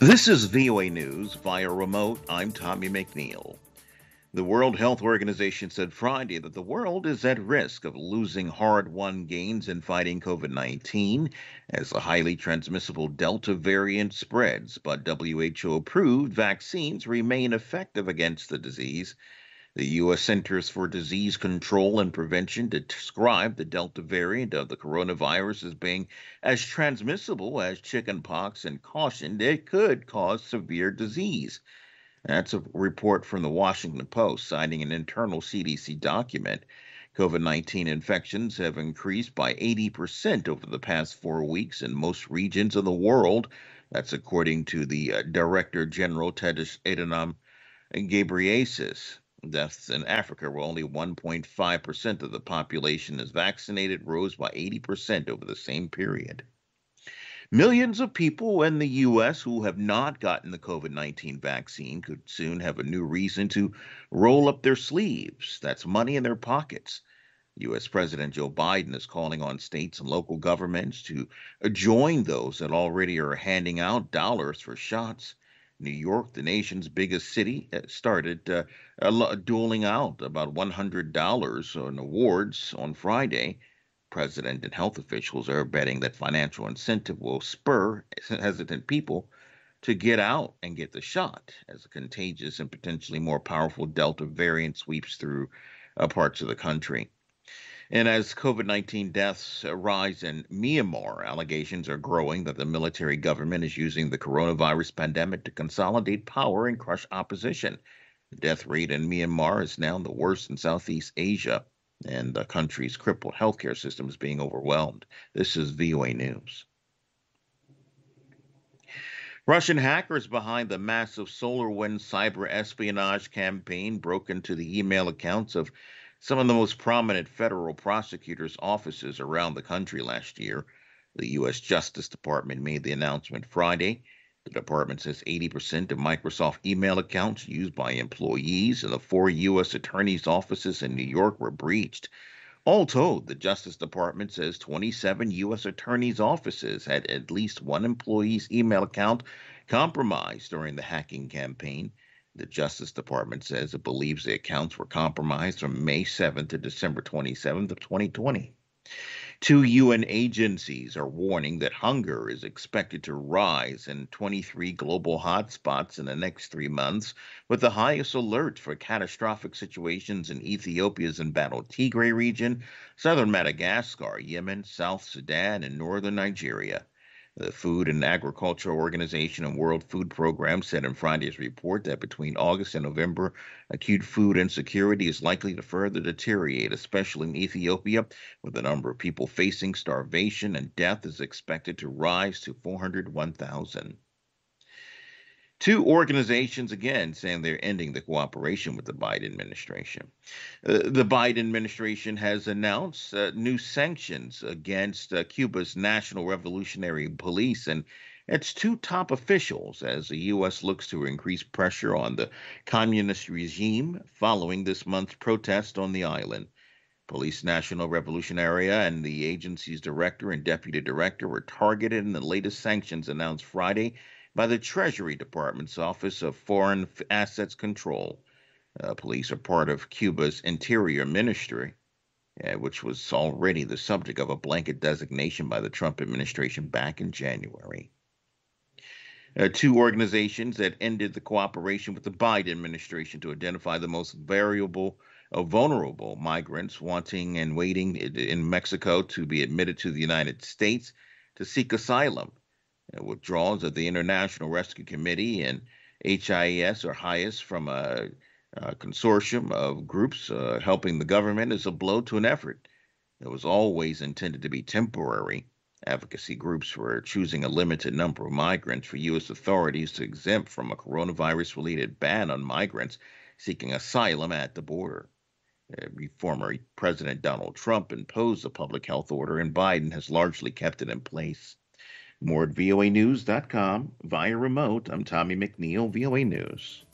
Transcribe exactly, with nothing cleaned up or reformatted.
This is V O A News via remote. I'm Tommy McNeil. The World Health Organization said Friday that the world is at risk of losing hard won gains in fighting COVID nineteen as the highly transmissible Delta variant spreads, but W H O approved vaccines remain effective against the disease. The U S. Centers for Disease Control and Prevention described the Delta variant of the coronavirus as being as transmissible as chickenpox and cautioned it could cause severe disease. That's a report from the Washington Post, citing an internal C D C document. COVID nineteen infections have increased by eighty percent over the past four weeks in most regions of the world. That's according to the uh, Director General Tedros Adhanom Ghebreyesus. Deaths in Africa, where only one point five percent of the population is vaccinated, rose by eighty percent over the same period. Millions of people in the U S who have not gotten the COVID nineteen vaccine could soon have a new reason to roll up their sleeves. That's money in their pockets. U S. President Joe Biden is calling on states and local governments to join those that already are handing out dollars for shots. New York, the nation's biggest city, uh, started uh, doling out about one hundred dollars on awards on Friday. President and health officials are betting that financial incentive will spur hesitant people to get out and get the shot as a contagious and potentially more powerful Delta variant sweeps through uh, parts of the country. And as COVID nineteen deaths rise in Myanmar, allegations are growing that the military government is using the coronavirus pandemic to consolidate power and crush opposition. The death rate in Myanmar is now the worst in Southeast Asia, and the country's crippled healthcare system is being overwhelmed. This is V O A News. Russian hackers behind the massive SolarWinds cyber espionage campaign broke into the email accounts of some of the most prominent federal prosecutors' offices around the country last year. The U S. Justice Department made the announcement Friday. The department says eighty percent of Microsoft email accounts used by employees in the four U S attorneys' offices in New York were breached. All told, the Justice Department says twenty-seven U S attorneys' offices had at least one employee's email account compromised during the hacking campaign. The Justice Department says it believes the accounts were compromised from May seventh to December twenty-seventh of twenty twenty. Two U N agencies are warning that hunger is expected to rise in twenty-three global hotspots in the next three months, with the highest alert for catastrophic situations in Ethiopia's embattled Tigray region, southern Madagascar, Yemen, South Sudan, and northern Nigeria. The Food and Agriculture Organization and World Food Program said in Friday's report that between August and November, acute food insecurity is likely to further deteriorate, especially in Ethiopia, with the number of people facing starvation and death is expected to rise to four hundred one thousand. Two organizations again saying they're ending the cooperation with the Biden administration. Uh, the Biden administration has announced uh, new sanctions against uh, Cuba's National Revolutionary Police and its two top officials as the U S looks to increase pressure on the communist regime following this month's protest on the island. Police National Revolutionary and the agency's director and deputy director were targeted in the latest sanctions announced Friday by the Treasury Department's Office of Foreign Assets Control. Uh, police are part of Cuba's Interior Ministry, uh, which was already the subject of a blanket designation by the Trump administration back in January. Uh, two organizations that ended the cooperation with the Biden administration to identify the most variable, uh, vulnerable migrants wanting and waiting in Mexico to be admitted to the United States to seek asylum. Uh, withdrawals of the International Rescue Committee and H I E S or HIAS from a, a consortium of groups uh, helping the government is a blow to an effort that was always intended to be temporary. Advocacy groups were choosing a limited number of migrants for U S authorities to exempt from a coronavirus-related ban on migrants seeking asylum at the border. Uh, former President Donald Trump imposed a public health order, and Biden has largely kept it in place. More at V O A news dot com via remote. I'm Tommy McNeil, V O A News.